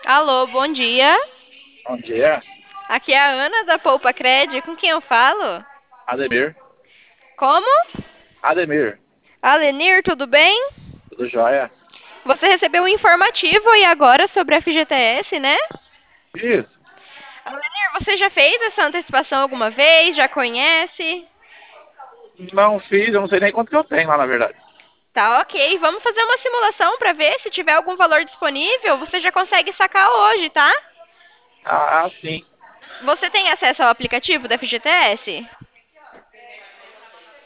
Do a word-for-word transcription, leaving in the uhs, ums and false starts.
Alô, bom dia. Bom dia, Aqui é a Ana da Poupa Cred. Com quem eu falo? Ademir. Como? Ademir, Alenir, tudo bem? tudo jóia? Você recebeu um informativo aí agora sobre a F G T S, né? Isso, Alenir, você já fez essa antecipação alguma vez? Já conhece? não fiz, eu não sei nem quanto que eu tenho lá, na verdade. Tá, ok. Vamos fazer uma simulação para ver se tiver algum valor disponível. Você já consegue sacar hoje, tá? Ah, sim, Você tem acesso ao aplicativo da F G T S?